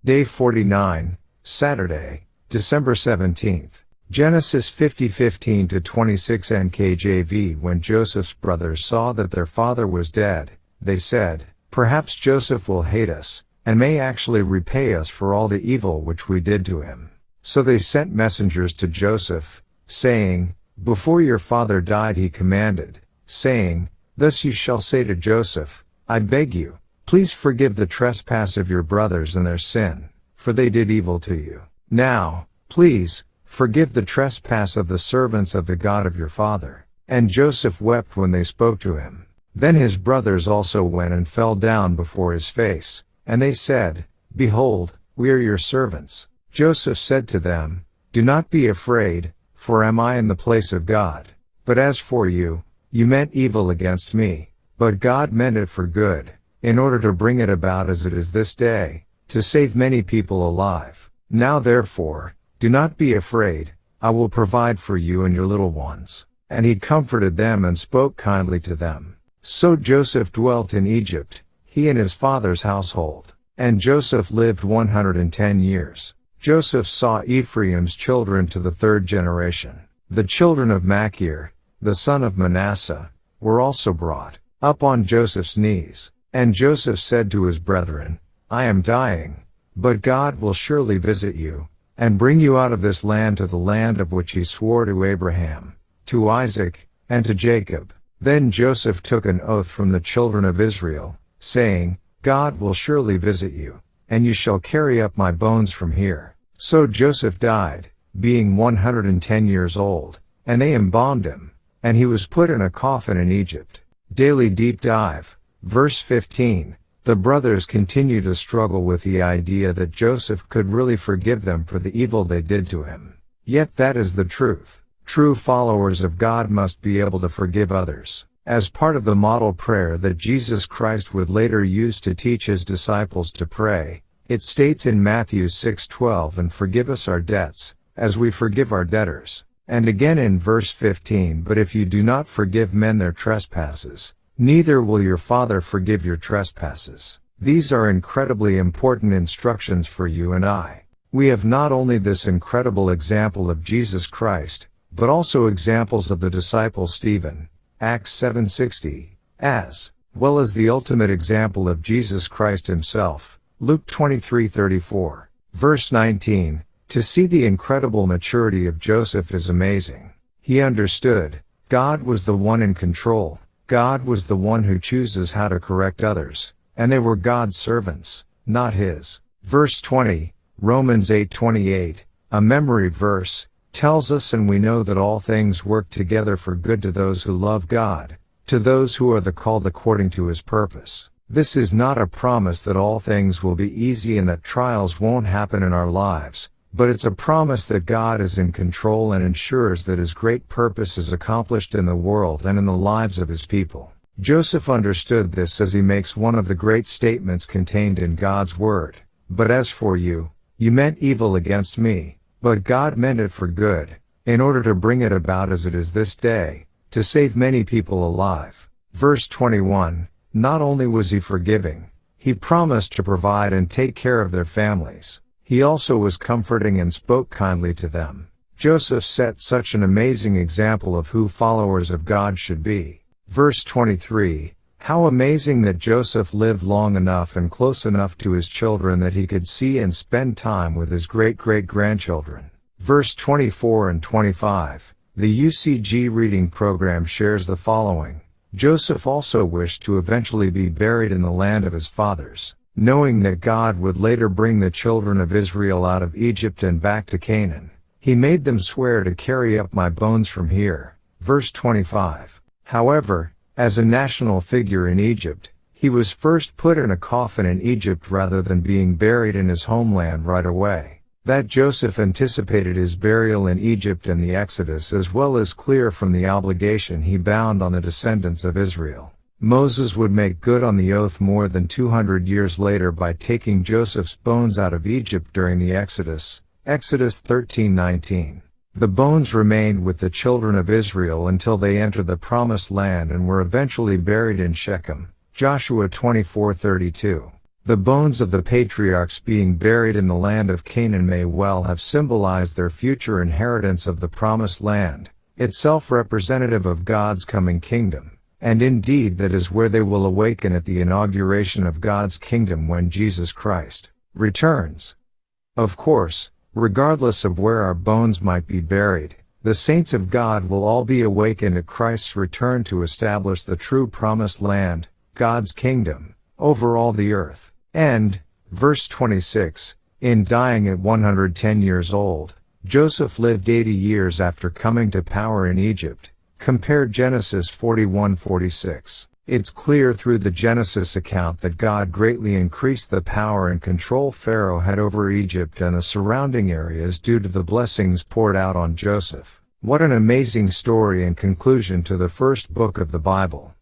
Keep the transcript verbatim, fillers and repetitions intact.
Day forty-nine, Saturday, December seventeenth. Genesis fifty fifteen to twenty-six N K J V. When Joseph's brothers saw that their father was dead, they said, "Perhaps Joseph will hate us, and may actually repay us for all the evil which we did to him." So they sent messengers to Joseph, saying, "Before your father died he commanded, saying, Thus you shall say to Joseph, I beg you, please forgive the trespass of your brothers and their sin, for they did evil to you. Now, please, forgive the trespass of the servants of the God of your father." And Joseph wept when they spoke to him. Then his brothers also went and fell down before his face, and they said, "Behold, we are your servants." Joseph said to them, "Do not be afraid, for am I in the place of God? But as for you, you meant evil against me, but God meant it for good, in order to bring it about as it is this day, to save many people alive. Now therefore, do not be afraid, I will provide for you and your little ones." And he comforted them and spoke kindly to them. So Joseph dwelt in Egypt, he and his father's household. And Joseph lived one hundred and ten years. Joseph saw Ephraim's children to the third generation. The children of Machir, the son of Manasseh, were also brought up on Joseph's knees. And Joseph said to his brethren, "I am dying, but God will surely visit you, and bring you out of this land to the land of which he swore to Abraham, to Isaac, and to Jacob." Then Joseph took an oath from the children of Israel, saying, "God will surely visit you, and you shall carry up my bones from here." So Joseph died, being one hundred and ten years old, and they embalmed him, and he was put in a coffin in Egypt. Daily Deep Dive. Verse fifteen. The brothers continue to struggle with the idea that Joseph could really forgive them for the evil they did to him. Yet that is the truth. True followers of God must be able to forgive others. As part of the model prayer that Jesus Christ would later use to teach his disciples to pray, it states in Matthew six twelve, "And forgive us our debts, as we forgive our debtors." And again in verse fifteen, "But if you do not forgive men their trespasses, neither will your Father forgive your trespasses." These are incredibly important instructions for you and I. We have not only this incredible example of Jesus Christ, but also examples of the disciple Stephen, Acts seven sixty, as well as the ultimate example of Jesus Christ himself, Luke twenty-three thirty-four. Verse nineteen, to see the incredible maturity of Joseph is amazing. He understood, God was the one in control. God was the one who chooses how to correct others, and they were God's servants, not his. Verse twenty, Romans eight twenty-eight, a memory verse, tells us, "And we know that all things work together for good to those who love God, to those who are the called according to his purpose." This is not a promise that all things will be easy and that trials won't happen in our lives, but it's a promise that God is in control and ensures that his great purpose is accomplished in the world and in the lives of his people. Joseph understood this as he makes one of the great statements contained in God's word, "But as for you, you meant evil against me, but God meant it for good, in order to bring it about as it is this day, to save many people alive." Verse twenty-one, not only was he forgiving, he promised to provide and take care of their families. He also was comforting and spoke kindly to them. Joseph set such an amazing example of who followers of God should be. Verse twenty-three, how amazing that Joseph lived long enough and close enough to his children that he could see and spend time with his great-great-grandchildren. Verse twenty-four and twenty-five, the U C G reading program shares the following. Joseph also wished to eventually be buried in the land of his fathers, knowing that God would later bring the children of Israel out of Egypt and back to Canaan. He made them swear to carry up my bones from here. Verse twenty-five. However, as a national figure in Egypt, he was first put in a coffin in Egypt rather than being buried in his homeland right away. That Joseph anticipated his burial in Egypt and the Exodus as well is clear from the obligation he bound on the descendants of Israel. Moses would make good on the oath more than two hundred years later by taking Joseph's bones out of Egypt during the Exodus, Exodus thirteen nineteen. The bones remained with the children of Israel until they entered the Promised Land and were eventually buried in Shechem, Joshua twenty-four thirty-two. The bones of the patriarchs being buried in the land of Canaan may well have symbolized their future inheritance of the promised land, itself representative of God's coming kingdom, and indeed that is where they will awaken at the inauguration of God's kingdom when Jesus Christ returns. Of course, regardless of where our bones might be buried, the saints of God will all be awakened at Christ's return to establish the true promised land, God's kingdom, over all the earth. And, verse twenty-six, in dying at one hundred ten years old, Joseph lived eighty years after coming to power in Egypt. Compare Genesis forty-one forty-six. It's clear through the Genesis account that God greatly increased the power and control Pharaoh had over Egypt and the surrounding areas due to the blessings poured out on Joseph. What an amazing story and conclusion to the first book of the Bible.